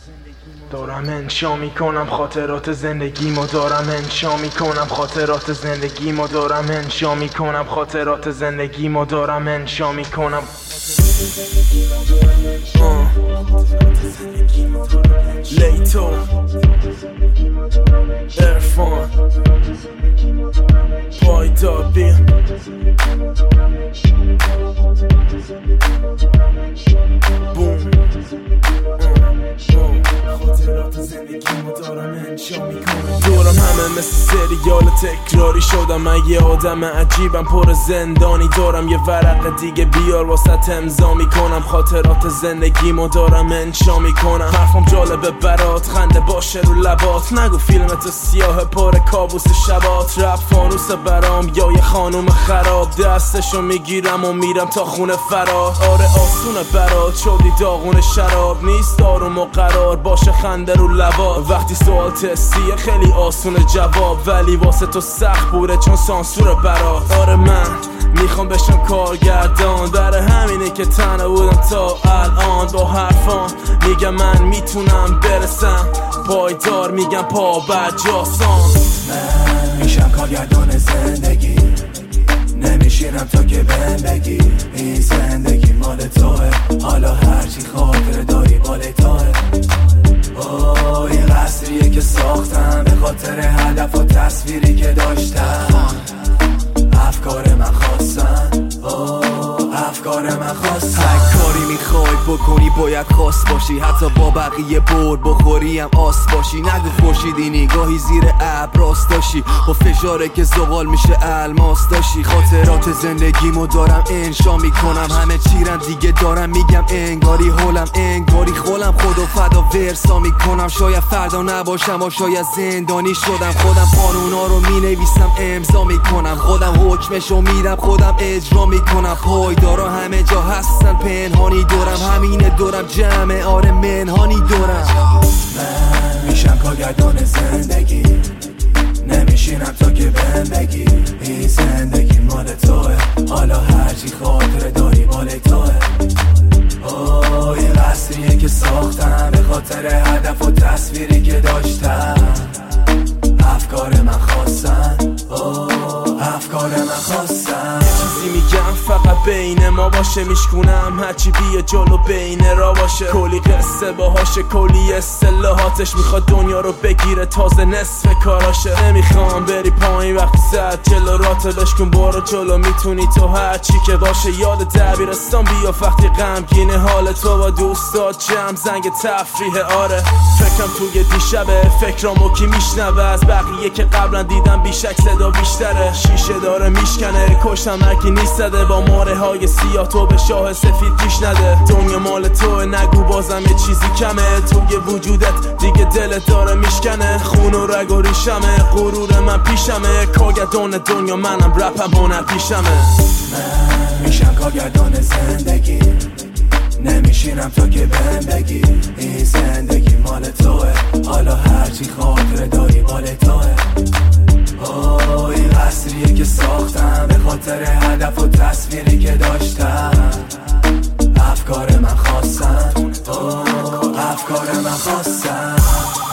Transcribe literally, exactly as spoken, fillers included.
دارم انشا میکنم خاطرات زندگیمو، دارم انشا میکنم خاطرات زندگیمو، دارم انشا میکنم خاطرات زندگیمو، دارم انشا میکنم لیتو ارفان پایدابی بوم خاطرات زندگیمو دارم انشا میکنم. دورم همه مثل سریال تکراری شدم، من یه آدم عجیبم پر زندانی، دارم یه ورق دیگه بیار واسه امضا میکنم. خاطرات زندگیمو دارم انشا میکنم. حرفم جالبه برات، خنده باشه رو لبات، نگو فیلمت سیاه پر کابوس شبات. رپ فانوس برام یا یه خانوم خراب، دستشو میگیرم و میرم تا خونه فرار. آره آسونه برات، شدی داغون شراب، نیست آروم و قرار باشه خنده رو لبا. وقتی سوال تستیه خیلی آسونه جواب، ولی واسه تو سخت بوده چون سانسور برات. آره من میخوام بشم کارگردان، برای همینه که تنها بودم تا الان. با حرفان میگم من میتونم برسم، پایدار میگم پا برجاسان. من میشم کارگردان زندگی، نمیشینم تا که بهم بگی این زندگی مال توه، حالا هرچی خاطر داری مال توه. اوه این قصریه که ساختم به خاطر هدف و تصویری که داشتم. افکار من خواستن، اوه افکار من خواستن. هر کاری میخوای بکنی باید خاص باشی، حتی با بقیه برد بخوری هم آس باشی. نگو خورشیدی نگاهی زیر ابر راست داشی، با فشاره که زغال میشه الماس داشی. خاطرات زندگیمو دارم انشا میکنم، همه چیرم دیگه دارم میگم انگاری هولم انگاری خولم. خدا فدا ورسا میکنم، شاید فردا نباشم و شاید زندانی شدم. خودم قانونا رو مینویسم امضا میکنم، خودم حکمشو میدم خودم اجرا میکنم. پایدارا همه جا هستن پنهانی دورم، همینه دورم جمع آره منهانی دورم. من میشم کارگردان زندگی، نمیشینم تا که بهم بگی این زندگی مال توه، حالا هرچی خاطر داری مال توه. اوه این قصریه که ساختم به خاطر هدف و تصویری که داشتم. افکار من خواستن، اوه افکار من خواستن. چیزی میگم فقط بین ما باشه، میشکونم هرچی بیا جلو بین را باشه. کلی قصه باهاشه، کلی اصطلاحاتش، میخواد دنیا رو بگیره تازه نصف کاراشه. نمیخوام بری پایین وقتی سر جلو راتو بشکن، برو جلو میتونی تو هرچی که باشه. یاد دبیرستان بیا وقتی غمگینه حال تو با دوستات جمع زنگ تفریح. آره فکرم توی دیشبه، فکرامو کی میشنوه از بقیه که قبلا دیدم بیشک صدا بیشتره. شیشه داره میشکنه کشتم هرکی نیستده، با ماره های سیاه تو به شاه سفید پیش نده. دنیا مال توه نگو بازم یه چیزی کمه، توی وجودت دیگه دلت داره میشکنه. خون و رگ و ریشمه، غرور من پیشمه، کارگردان دنیا منم رپم هنر پیشمه. من میشم کارگردان زندگی، نمیشینم تا که بهم بگی این زندگی مال توه، حالا هرچی خاطر داری مال توه. اوه این قصریه که ساختم به خاطر هدف و تصویری که داشتم. افکار من خواستن، اوه افکار من خواستن.